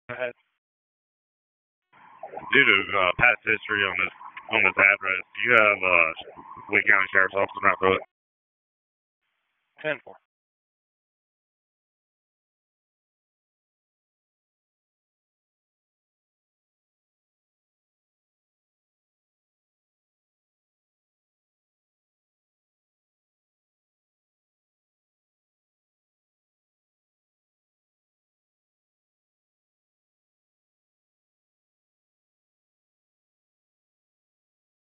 ahead. Due to past history on this address, do you have Wake County Sheriff's Office right for it? 10-4.